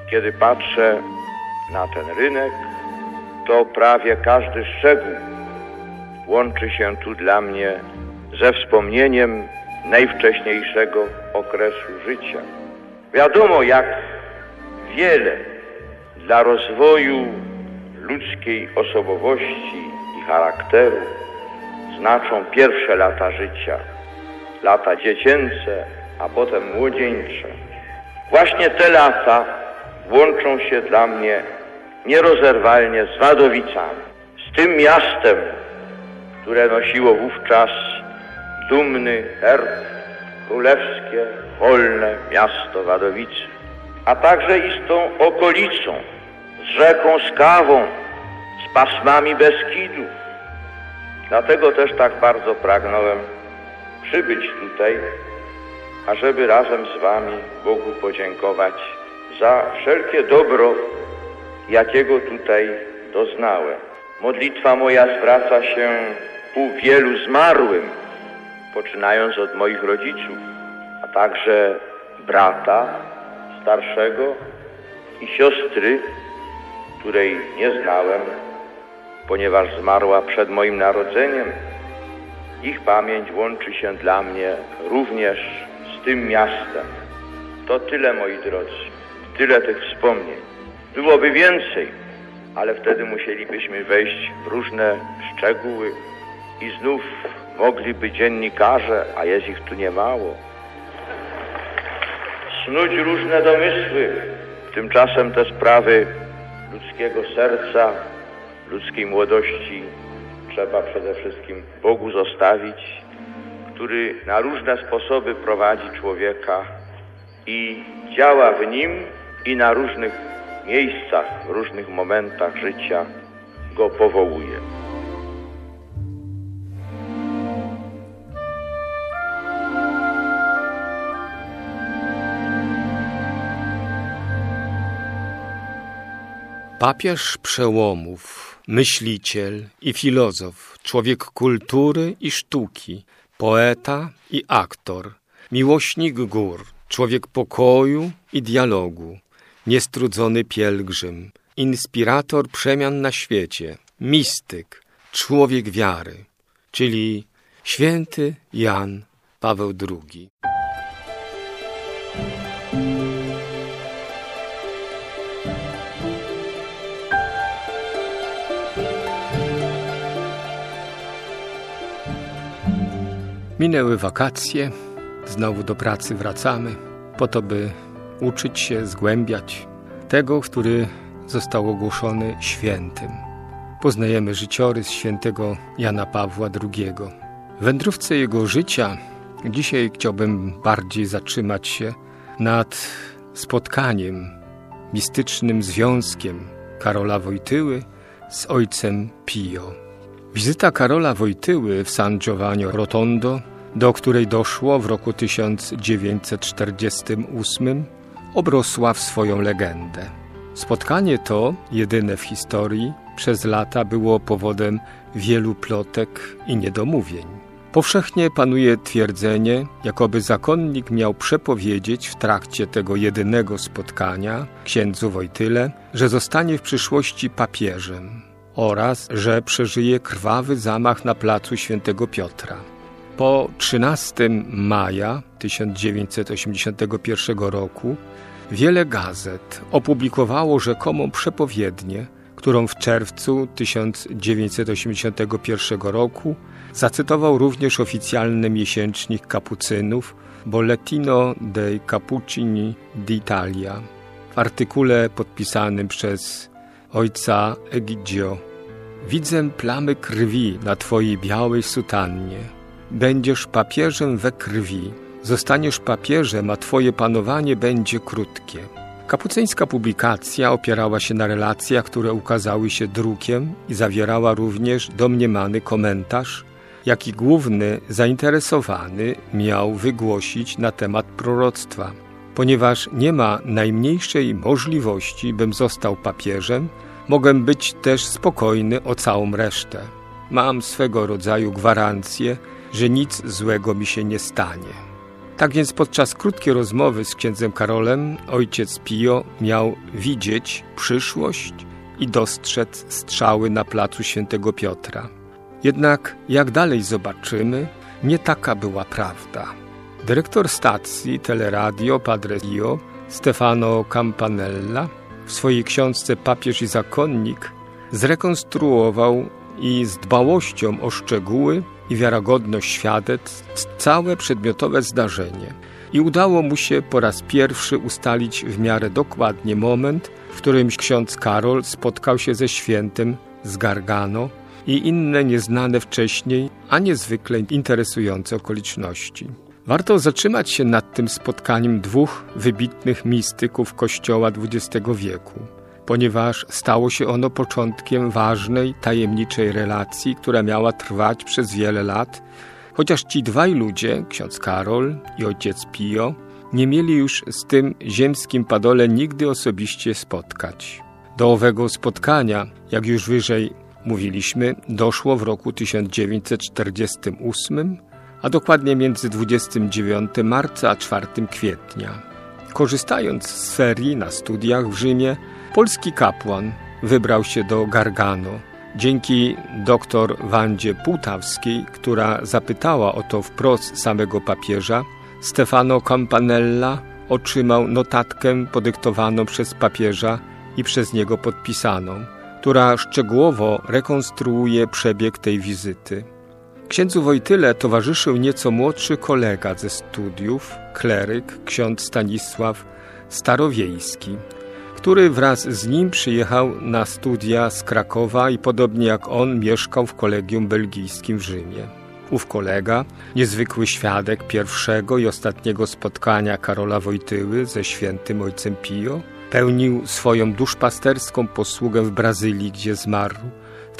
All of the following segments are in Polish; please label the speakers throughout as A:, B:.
A: Kiedy patrzę na ten rynek, to prawie każdy szczegół łączy się tu dla mnie ze wspomnieniem najwcześniejszego okresu życia. Wiadomo, jak wiele dla rozwoju ludzkiej osobowości i charakteru znaczą pierwsze lata życia, lata dziecięce, a potem młodzieńcze. Właśnie te lata łączą się dla mnie nierozerwalnie z Wadowicami, z tym miastem, które nosiło wówczas dumny herb, królewskie, wolne miasto Wadowice, a także i z tą okolicą, z rzeką Skawą, z pasmami Beskidów. Dlatego też tak bardzo pragnąłem przybyć tutaj, ażeby razem z wami Bogu podziękować za wszelkie dobro, jakiego tutaj doznałem. Modlitwa moja zwraca się ku wielu zmarłym, poczynając od moich rodziców, a także brata starszego i siostry, której nie znałem, ponieważ zmarła przed moim narodzeniem. Ich pamięć łączy się dla mnie również z tym miastem. To tyle, moi drodzy, tyle tych wspomnień. Byłoby więcej, ale wtedy musielibyśmy wejść w różne szczegóły i znów mogliby dziennikarze, a jest ich tu niemało, snuć różne domysły. Tymczasem te sprawy ludzkiego serca, ludzkiej młodości trzeba przede wszystkim Bogu zostawić, który na różne sposoby prowadzi człowieka i działa w nim i na różnych miejscach, w różnych momentach życia go powołuje.
B: Papież przełomów, myśliciel i filozof, człowiek kultury i sztuki, poeta i aktor, miłośnik gór, człowiek pokoju i dialogu, niestrudzony pielgrzym, inspirator przemian na świecie, mistyk, człowiek wiary, czyli święty Jan Paweł II. Minęły wakacje, znowu do pracy wracamy, po to, by uczyć się, zgłębiać tego, który został ogłoszony świętym. Poznajemy życiorys świętego Jana Pawła II. W wędrówce jego życia dzisiaj chciałbym bardziej zatrzymać się nad spotkaniem, mistycznym związkiem Karola Wojtyły z ojcem Pio. Wizyta Karola Wojtyły w San Giovanni Rotondo, do której doszło w roku 1948, obrosła w swoją legendę. Spotkanie to, jedyne w historii, przez lata było powodem wielu plotek i niedomówień. Powszechnie panuje twierdzenie, jakoby zakonnik miał przepowiedzieć w trakcie tego jedynego spotkania księdzu Wojtyle, że zostanie w przyszłości papieżem oraz że przeżyje krwawy zamach na placu Świętego Piotra. Po 13 maja 1981 roku wiele gazet opublikowało rzekomą przepowiednię, którą w czerwcu 1981 roku zacytował również oficjalny miesięcznik kapucynów Bollettino dei Cappuccini d'Italia w artykule podpisanym przez ojca Egidio. Widzę plamy krwi na twojej białej sutannie. Będziesz papieżem we krwi. Zostaniesz papieżem, a twoje panowanie będzie krótkie. Kapucyńska publikacja opierała się na relacjach, które ukazały się drukiem i zawierała również domniemany komentarz, jaki główny zainteresowany miał wygłosić na temat proroctwa. Ponieważ nie ma najmniejszej możliwości, bym został papieżem, mogę być też spokojny o całą resztę. Mam swego rodzaju gwarancję, że nic złego mi się nie stanie. Tak więc podczas krótkiej rozmowy z księdzem Karolem ojciec Pio miał widzieć przyszłość i dostrzec strzały na placu Świętego Piotra. Jednak, jak dalej zobaczymy, nie taka była prawda. Dyrektor stacji Teleradio Padre Pio, Stefano Campanella, w swojej książce Papież i zakonnik zrekonstruował i z dbałością o szczegóły i wiarygodność świadectw całe przedmiotowe zdarzenie. I udało mu się po raz pierwszy ustalić w miarę dokładnie moment, w którym ksiądz Karol spotkał się ze świętym z Gargano i inne nieznane wcześniej, a niezwykle interesujące okoliczności. Warto zatrzymać się nad tym spotkaniem dwóch wybitnych mistyków Kościoła XX wieku, ponieważ stało się ono początkiem ważnej, tajemniczej relacji, która miała trwać przez wiele lat, chociaż ci dwaj ludzie, ksiądz Karol i ojciec Pio, nie mieli już z tym ziemskim padole nigdy osobiście spotkać. Do owego spotkania, jak już wyżej mówiliśmy, doszło w roku 1948, a dokładnie między 29 marca a 4 kwietnia. Korzystając z ferii na studiach w Rzymie, polski kapłan wybrał się do Gargano. Dzięki dr Wandzie Półtawskiej, która zapytała o to wprost samego papieża, Stefano Campanella otrzymał notatkę podyktowaną przez papieża i przez niego podpisaną, która szczegółowo rekonstruuje przebieg tej wizyty. Księdzu Wojtyle towarzyszył nieco młodszy kolega ze studiów, kleryk, ksiądz Stanisław Starowiejski, który wraz z nim przyjechał na studia z Krakowa i podobnie jak on mieszkał w kolegium belgijskim w Rzymie. Ów kolega, niezwykły świadek pierwszego i ostatniego spotkania Karola Wojtyły ze świętym ojcem Pio, pełnił swoją duszpasterską posługę w Brazylii, gdzie zmarł w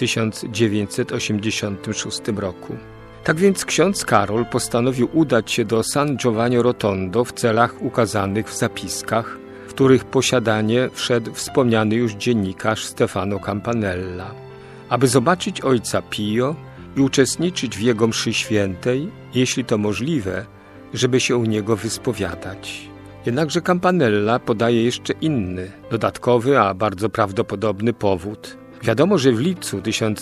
B: 1986 roku. Tak więc ksiądz Karol postanowił udać się do San Giovanni Rotondo w celach ukazanych w zapiskach, w których posiadanie wszedł wspomniany już dziennikarz Stefano Campanella, aby zobaczyć ojca Pio i uczestniczyć w jego mszy świętej, jeśli to możliwe, żeby się u niego wyspowiadać. Jednakże Campanella podaje jeszcze inny, dodatkowy, a bardzo prawdopodobny powód. Wiadomo, że w lipcu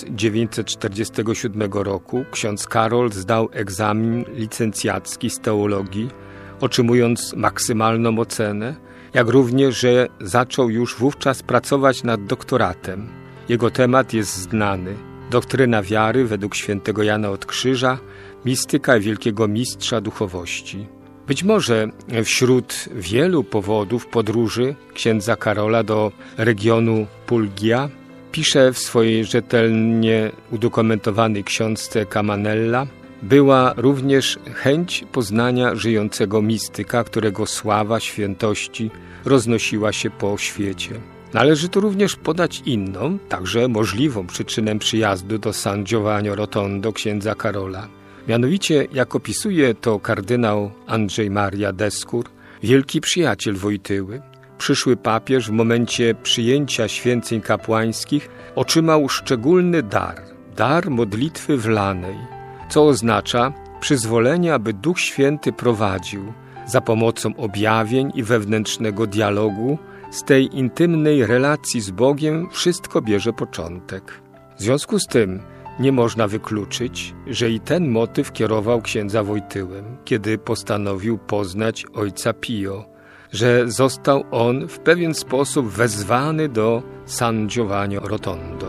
B: 1947 roku ksiądz Karol zdał egzamin licencjacki z teologii, otrzymując maksymalną ocenę, jak również, że zaczął już wówczas pracować nad doktoratem. Jego temat jest znany. Doktryna wiary według świętego Jana od Krzyża, mistyka wielkiego mistrza duchowości. Być może wśród wielu powodów podróży księdza Karola do regionu Puglia pisze w swojej rzetelnie udokumentowanej książce Campanella, była również chęć poznania żyjącego mistyka, którego sława świętości roznosiła się po świecie. Należy tu również podać inną, także możliwą przyczynę przyjazdu do San Giovanni Rotondo księdza Karola. Mianowicie, jak opisuje to kardynał Andrzej Maria Deskur, wielki przyjaciel Wojtyły, przyszły papież w momencie przyjęcia święceń kapłańskich otrzymał szczególny dar modlitwy wlanej, co oznacza przyzwolenie, aby Duch Święty prowadził za pomocą objawień i wewnętrznego dialogu. Z tej intymnej relacji z Bogiem wszystko bierze początek. W związku z tym nie można wykluczyć, że i ten motyw kierował księdza Wojtyłę, kiedy postanowił poznać ojca Pio, że został on w pewien sposób wezwany do San Giovanni Rotondo.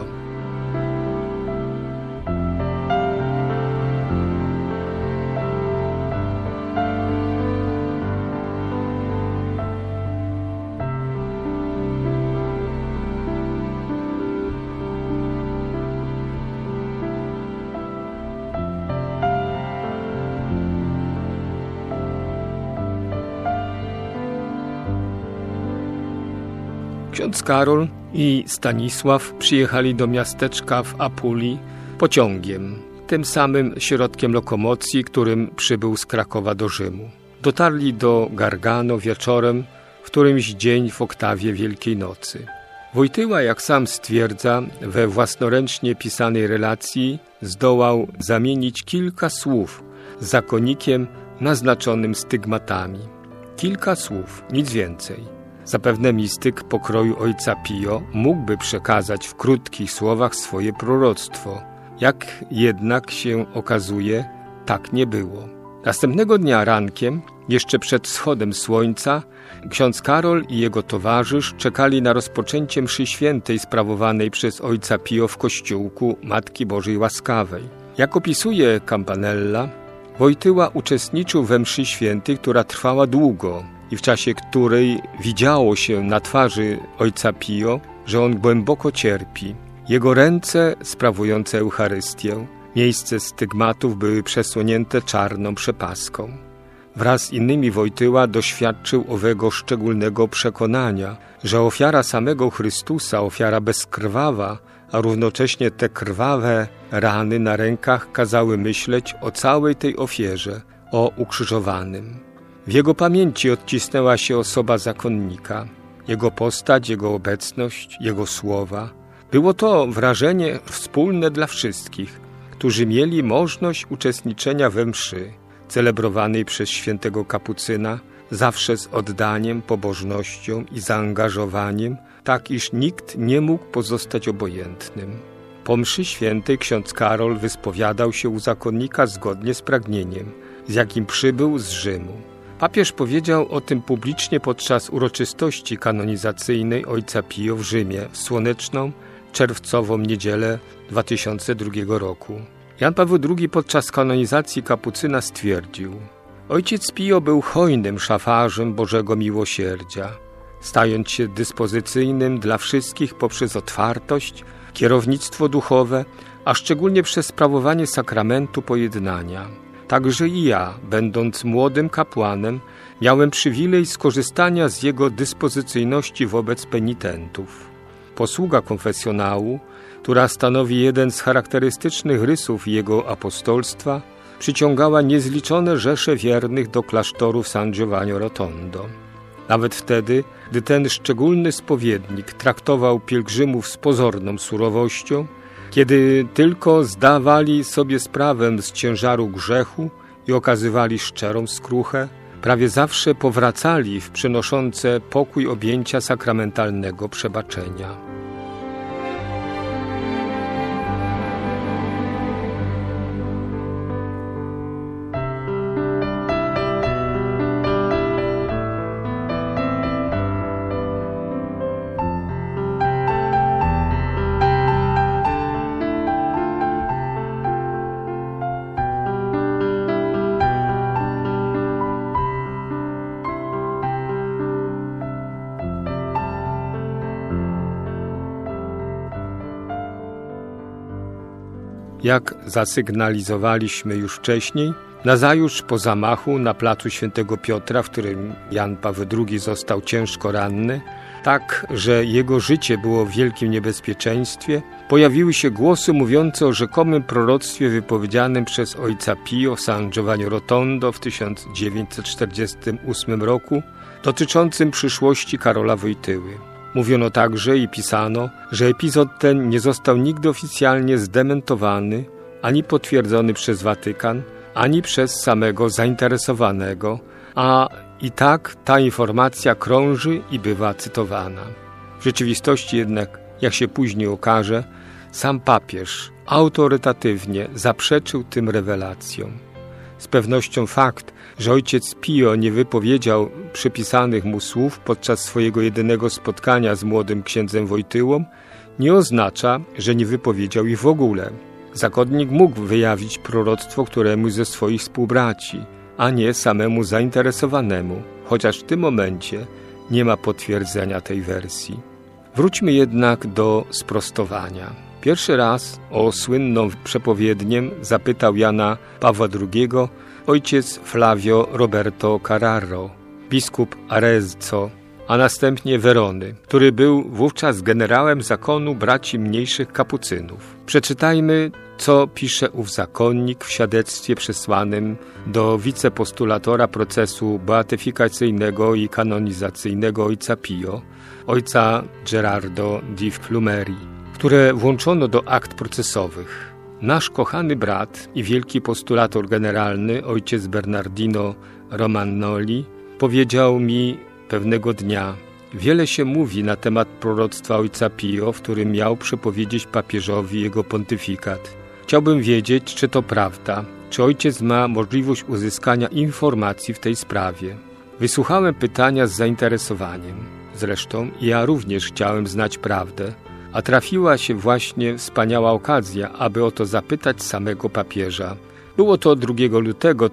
B: Ksiądz Karol i Stanisław przyjechali do miasteczka w Apulii pociągiem, tym samym środkiem lokomocji, którym przybył z Krakowa do Rzymu. Dotarli do Gargano wieczorem w którymś dzień w oktawie Wielkiej Nocy. Wojtyła, jak sam stwierdza, we własnoręcznie pisanej relacji zdołał zamienić kilka słów z zakonikiem naznaczonym stygmatami. Kilka słów, nic więcej. Zapewne mistyk pokroju ojca Pio mógłby przekazać w krótkich słowach swoje proroctwo. Jak jednak się okazuje, tak nie było. Następnego dnia rankiem, jeszcze przed wschodem słońca, ksiądz Karol i jego towarzysz czekali na rozpoczęcie mszy świętej sprawowanej przez ojca Pio w kościółku Matki Bożej Łaskawej. Jak opisuje Campanella, Wojtyła uczestniczył we mszy świętej, która trwała długo i w czasie której widziało się na twarzy ojca Pio, że on głęboko cierpi. Jego ręce sprawujące Eucharystię, miejsce stygmatów były przesłonięte czarną przepaską. Wraz z innymi Wojtyła doświadczył owego szczególnego przekonania, że ofiara samego Chrystusa, ofiara bezkrwawa, a równocześnie te krwawe rany na rękach kazały myśleć o całej tej ofierze, o ukrzyżowanym. W jego pamięci odcisnęła się osoba zakonnika, jego postać, jego obecność, jego słowa. Było to wrażenie wspólne dla wszystkich, którzy mieli możliwość uczestniczenia we mszy, celebrowanej przez świętego kapucyna, zawsze z oddaniem, pobożnością i zaangażowaniem, tak iż nikt nie mógł pozostać obojętnym. Po mszy świętej ksiądz Karol wyspowiadał się u zakonnika zgodnie z pragnieniem, z jakim przybył z Rzymu. Papież powiedział o tym publicznie podczas uroczystości kanonizacyjnej ojca Pio w Rzymie w słoneczną, czerwcową niedzielę 2002 roku. Jan Paweł II podczas kanonizacji kapucyna stwierdził: ojciec Pio był hojnym szafarzem Bożego Miłosierdzia, stając się dyspozycyjnym dla wszystkich poprzez otwartość, kierownictwo duchowe, a szczególnie przez sprawowanie sakramentu pojednania. Także i ja, będąc młodym kapłanem, miałem przywilej skorzystania z jego dyspozycyjności wobec penitentów. Posługa konfesjonału, która stanowi jeden z charakterystycznych rysów jego apostolstwa, przyciągała niezliczone rzesze wiernych do klasztoru w San Giovanni Rotondo. Nawet wtedy, gdy ten szczególny spowiednik traktował pielgrzymów z pozorną surowością, kiedy tylko zdawali sobie sprawę z ciężaru grzechu i okazywali szczerą skruchę, prawie zawsze powracali w przynoszące pokój objęcia sakramentalnego przebaczenia. Jak zasygnalizowaliśmy już wcześniej, nazajutrz po zamachu na placu Świętego Piotra, w którym Jan Paweł II został ciężko ranny, tak, że jego życie było w wielkim niebezpieczeństwie, pojawiły się głosy mówiące o rzekomym proroctwie wypowiedzianym przez ojca Pio w San Giovanni Rotondo w 1948 roku, dotyczącym przyszłości Karola Wojtyły. Mówiono także i pisano, że epizod ten nie został nigdy oficjalnie zdementowany, ani potwierdzony przez Watykan, ani przez samego zainteresowanego, a i tak ta informacja krąży i bywa cytowana. W rzeczywistości jednak, jak się później okaże, sam papież autorytatywnie zaprzeczył tym rewelacjom. Z pewnością fakt, że ojciec Pio nie wypowiedział przypisanych mu słów podczas swojego jedynego spotkania z młodym księdzem Wojtyłą, nie oznacza, że nie wypowiedział ich w ogóle. Zakonnik mógł wyjawić proroctwo któremuś ze swoich współbraci, a nie samemu zainteresowanemu, chociaż w tym momencie nie ma potwierdzenia tej wersji. Wróćmy jednak do sprostowania. Pierwszy raz o słynną przepowiednię zapytał Jana Pawła II ojciec Flavio Roberto Carraro, biskup Arezzo, a następnie Werony, który był wówczas generałem zakonu braci mniejszych kapucynów. Przeczytajmy, co pisze ów zakonnik w świadectwie przesłanym do wicepostulatora procesu beatyfikacyjnego i kanonizacyjnego ojca Pio, ojca Gerardo di Flumeri, które włączono do akt procesowych. Nasz kochany brat i wielki postulator generalny, ojciec Bernardino Romagnoli, powiedział mi pewnego dnia: wiele się mówi na temat proroctwa ojca Pio, w którym miał przepowiedzieć papieżowi jego pontyfikat. Chciałbym wiedzieć, czy to prawda, czy ojciec ma możliwość uzyskania informacji w tej sprawie. Wysłuchałem pytania z zainteresowaniem. Zresztą ja również chciałem znać prawdę, a trafiła się właśnie wspaniała okazja, aby o to zapytać samego papieża. Było to 2 lutego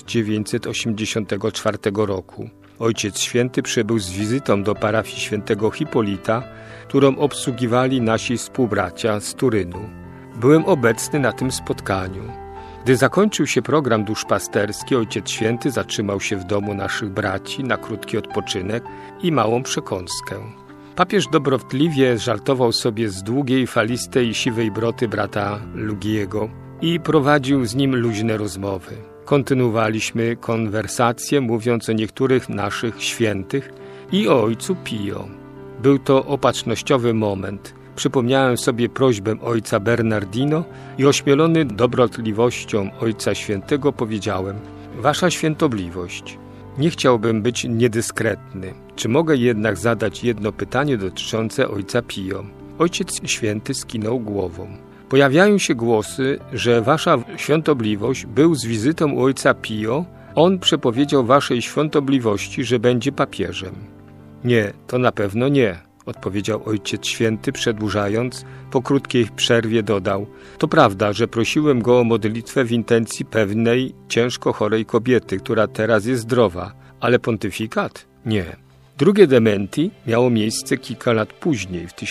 B: 1984 roku. Ojciec Święty przybył z wizytą do parafii świętego Hipolita, którą obsługiwali nasi współbracia z Turynu. Byłem obecny na tym spotkaniu. Gdy zakończył się program duszpasterski, Ojciec Święty zatrzymał się w domu naszych braci na krótki odpoczynek i małą przekąskę. Papież dobrotliwie żartował sobie z długiej, falistej i siwej broty brata Lugiego i prowadził z nim luźne rozmowy. Kontynuowaliśmy konwersację, mówiąc o niektórych naszych świętych i o ojcu Pio. Był to opatrznościowy moment. Przypomniałem sobie prośbę ojca Bernardino i ośmielony dobrotliwością ojca świętego powiedziałem: wasza świętobliwość, nie chciałbym być niedyskretny. Czy mogę jednak zadać jedno pytanie dotyczące ojca Pio? Ojciec Święty skinął głową. Pojawiają się głosy, że wasza świątobliwość był z wizytą u ojca Pio. On przepowiedział waszej świątobliwości, że będzie papieżem. Nie, to na pewno nie, odpowiedział Ojciec Święty, przedłużając. Po krótkiej przerwie dodał: to prawda, że prosiłem go o modlitwę w intencji pewnej ciężko chorej kobiety, która teraz jest zdrowa, ale pontyfikat? Nie. Drugie dementi miało miejsce kilka lat później, w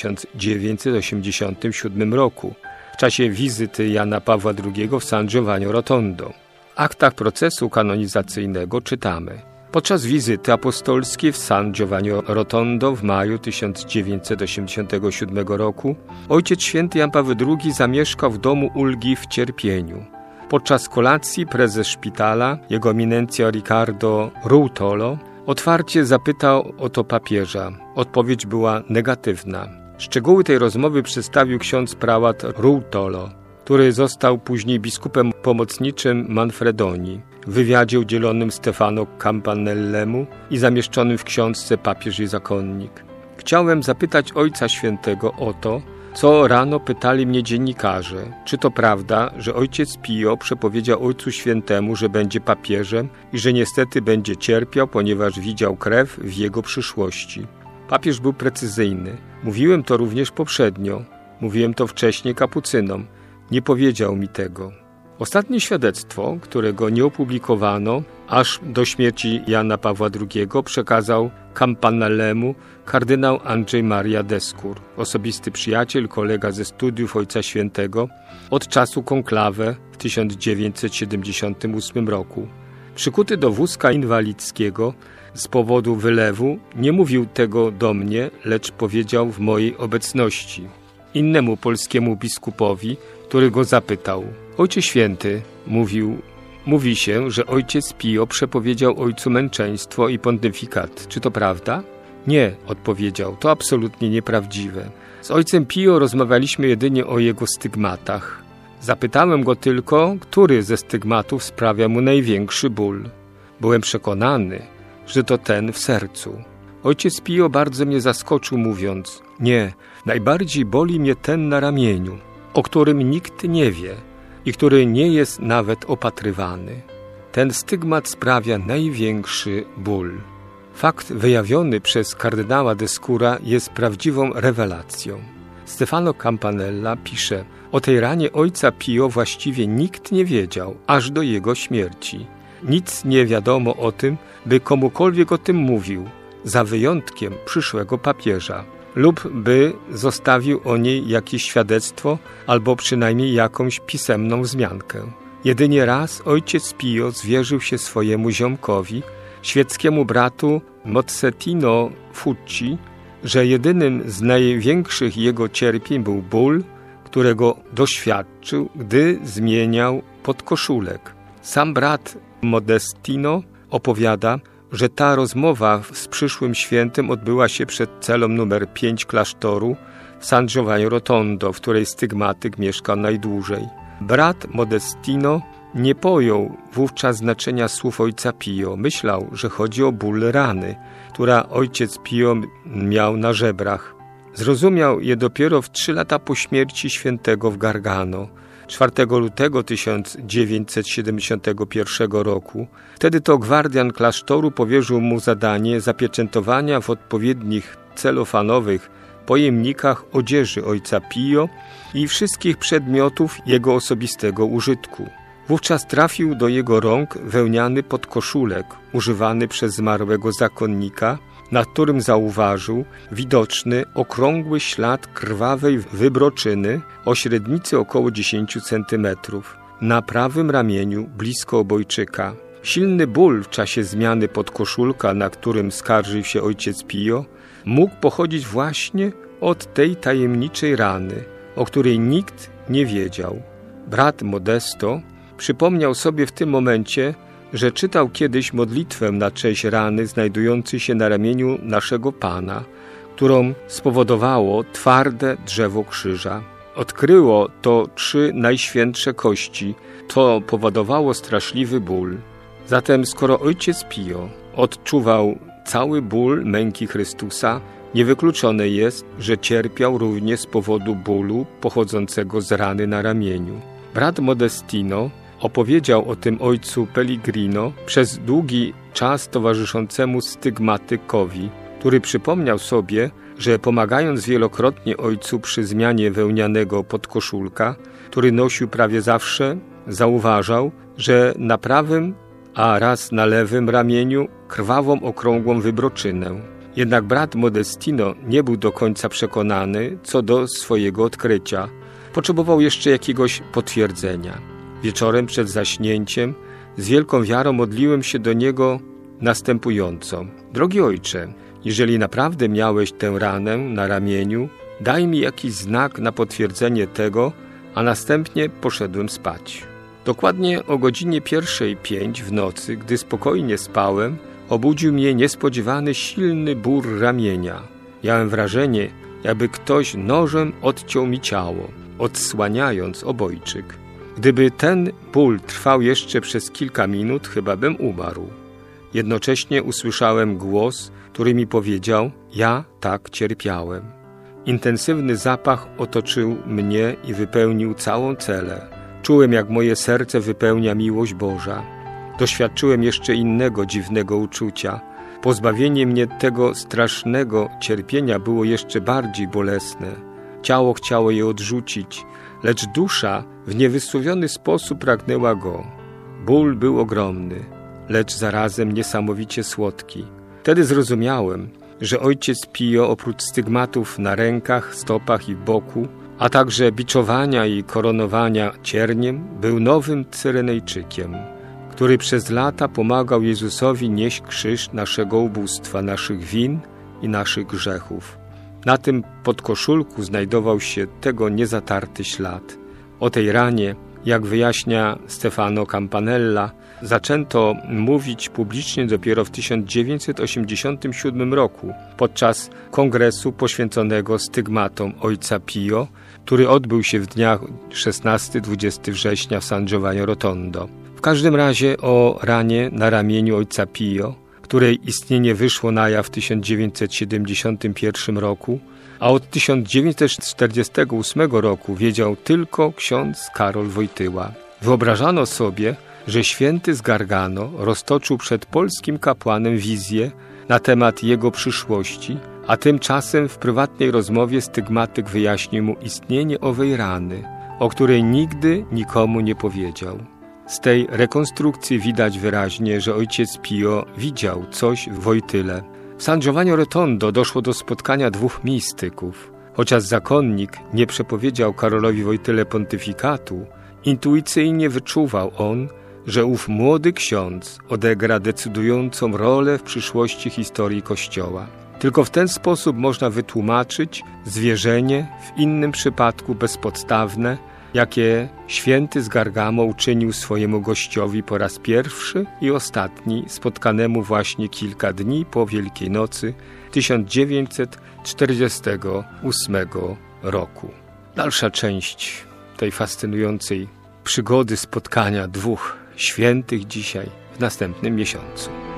B: 1987 roku, w czasie wizyty Jana Pawła II w San Giovanni Rotondo. W aktach procesu kanonizacyjnego czytamy: podczas wizyty apostolskiej w San Giovanni Rotondo w maju 1987 roku Ojciec Święty Jan Paweł II zamieszkał w domu ulgi w cierpieniu. Podczas kolacji prezes szpitala, jego eminencja Riccardo Ruotolo, otwarcie zapytał o to papieża. Odpowiedź była negatywna. Szczegóły tej rozmowy przedstawił ksiądz prałat Ruotolo, który został później biskupem pomocniczym Manfredoni. W wywiadzie udzielonym Stefano Campanellemu i zamieszczonym w książce Papież i zakonnik. Chciałem zapytać Ojca Świętego o to, co rano pytali mnie dziennikarze. Czy to prawda, że ojciec Pio przepowiedział Ojcu Świętemu, że będzie papieżem i że niestety będzie cierpiał, ponieważ widział krew w jego przyszłości? Papież był precyzyjny. Mówiłem to również poprzednio. Mówiłem to wcześniej kapucynom. Nie powiedział mi tego. Ostatnie świadectwo, którego nie opublikowano aż do śmierci Jana Pawła II, przekazał Campanellemu kardynał Andrzej Maria Deskur, osobisty przyjaciel, kolega ze studiów Ojca Świętego od czasu konklawę w 1978 roku. Przykuty do wózka inwalidzkiego z powodu wylewu, nie mówił tego do mnie, lecz powiedział w mojej obecności innemu polskiemu biskupowi, który go zapytał: Ojcze Święty, mówi się, że ojciec Pio przepowiedział ojcu męczeństwo i pontyfikat. Czy to prawda? Nie, odpowiedział, to absolutnie nieprawdziwe. Z ojcem Pio rozmawialiśmy jedynie o jego stygmatach. Zapytałem go tylko, który ze stygmatów sprawia mu największy ból. Byłem przekonany, że to ten w sercu. Ojciec Pio bardzo mnie zaskoczył, mówiąc: nie, najbardziej boli mnie ten na ramieniu, o którym nikt nie wie i który nie jest nawet opatrywany. Ten stygmat sprawia największy ból. Fakt wyjawiony przez kardynała Descura jest prawdziwą rewelacją. Stefano Campanella pisze: o tej ranie ojca Pio właściwie nikt nie wiedział, aż do jego śmierci. Nic nie wiadomo o tym, by komukolwiek o tym mówił, za wyjątkiem przyszłego papieża, lub by zostawił o niej jakieś świadectwo albo przynajmniej jakąś pisemną wzmiankę. Jedynie raz ojciec Pio zwierzył się swojemu ziomkowi, świeckiemu bratu Mozzettino Fucci, że jedynym z największych jego cierpień był ból, którego doświadczył, gdy zmieniał podkoszulek. Sam brat Modestino opowiada, że ta rozmowa z przyszłym świętym odbyła się przed celą numer 5 klasztoru w San Giovanni Rotondo, w której stygmatyk mieszkał najdłużej. Brat Modestino nie pojął wówczas znaczenia słów ojca Pio. Myślał, że chodzi o ból rany, która ojciec Pio miał na żebrach. Zrozumiał je dopiero w 3 lata po śmierci świętego w Gargano, 4 lutego 1971 roku. Wtedy to gwardian klasztoru powierzył mu zadanie zapieczętowania w odpowiednich celofanowych pojemnikach odzieży ojca Pio i wszystkich przedmiotów jego osobistego użytku. Wówczas trafił do jego rąk wełniany podkoszulek używany przez zmarłego zakonnika, na którym zauważył widoczny, okrągły ślad krwawej wybroczyny o średnicy około 10 cm na prawym ramieniu blisko obojczyka. Silny ból w czasie zmiany podkoszulka, na którym skarżył się ojciec Pio, mógł pochodzić właśnie od tej tajemniczej rany, o której nikt nie wiedział. Brat Modesto przypomniał sobie w tym momencie, że czytał kiedyś modlitwę na cześć rany znajdującej się na ramieniu naszego Pana, którą spowodowało twarde drzewo krzyża. Odkryło to 3 najświętsze kości, to powodowało straszliwy ból. Zatem skoro ojciec Pio odczuwał cały ból męki Chrystusa, niewykluczone jest, że cierpiał również z powodu bólu pochodzącego z rany na ramieniu. Brat Modestino opowiedział o tym ojcu Pellegrino przez długi czas towarzyszącemu stygmatykowi, który przypomniał sobie, że pomagając wielokrotnie ojcu przy zmianie wełnianego podkoszulka, który nosił prawie zawsze, zauważał, że na prawym, a raz na lewym ramieniu krwawą, okrągłą wybroczynę. Jednak brat Modestino nie był do końca przekonany co do swojego odkrycia. Potrzebował jeszcze jakiegoś potwierdzenia. Wieczorem przed zaśnięciem z wielką wiarą modliłem się do niego następująco. Drogi ojcze, jeżeli naprawdę miałeś tę ranę na ramieniu, daj mi jakiś znak na potwierdzenie tego, a następnie poszedłem spać. Dokładnie o godzinie 1:05 w nocy, gdy spokojnie spałem, obudził mnie niespodziewany silny ból ramienia. Miałem wrażenie, jakby ktoś nożem odciął mi ciało, odsłaniając obojczyk. Gdyby ten ból trwał jeszcze przez kilka minut, chyba bym umarł. Jednocześnie usłyszałem głos, który mi powiedział: ja tak cierpiałem. Intensywny zapach otoczył mnie i wypełnił całą celę. Czułem, jak moje serce wypełnia miłość Boża. Doświadczyłem jeszcze innego dziwnego uczucia. Pozbawienie mnie tego strasznego cierpienia było jeszcze bardziej bolesne. Ciało chciało je odrzucić, lecz dusza w niewysłowiony sposób pragnęła go. Ból był ogromny, lecz zarazem niesamowicie słodki. Wtedy zrozumiałem, że ojciec Pio oprócz stygmatów na rękach, stopach i boku, a także biczowania i koronowania cierniem, był nowym Cyrenejczykiem, który przez lata pomagał Jezusowi nieść krzyż naszego ubóstwa, naszych win i naszych grzechów. Na tym podkoszulku znajdował się tego niezatarty ślad. O tej ranie, jak wyjaśnia Stefano Campanella, zaczęto mówić publicznie dopiero w 1987 roku podczas kongresu poświęconego stygmatom ojca Pio, który odbył się w dniach 16-20 września w San Giovanni Rotondo. W każdym razie o ranie na ramieniu ojca Pio, której istnienie wyszło na jaw w 1971 roku, a od 1948 roku wiedział tylko ksiądz Karol Wojtyła. Wyobrażano sobie, że święty z Gargano roztoczył przed polskim kapłanem wizję na temat jego przyszłości, a tymczasem w prywatnej rozmowie stygmatyk wyjaśnił mu istnienie owej rany, o której nigdy nikomu nie powiedział. Z tej rekonstrukcji widać wyraźnie, że ojciec Pio widział coś w Wojtyle. W San Giovanni Rotondo doszło do spotkania 2 mistyków. Chociaż zakonnik nie przepowiedział Karolowi Wojtyle pontyfikatu, intuicyjnie wyczuwał on, że ów młody ksiądz odegra decydującą rolę w przyszłości historii Kościoła. Tylko w ten sposób można wytłumaczyć zwierzenie, w innym przypadku bezpodstawne, jakie święty z Gargamo uczynił swojemu gościowi po raz pierwszy i ostatni, spotkanemu właśnie kilka dni po Wielkiej Nocy 1948 roku. Dalsza część tej fascynującej przygody spotkania dwóch świętych dzisiaj w następnym miesiącu.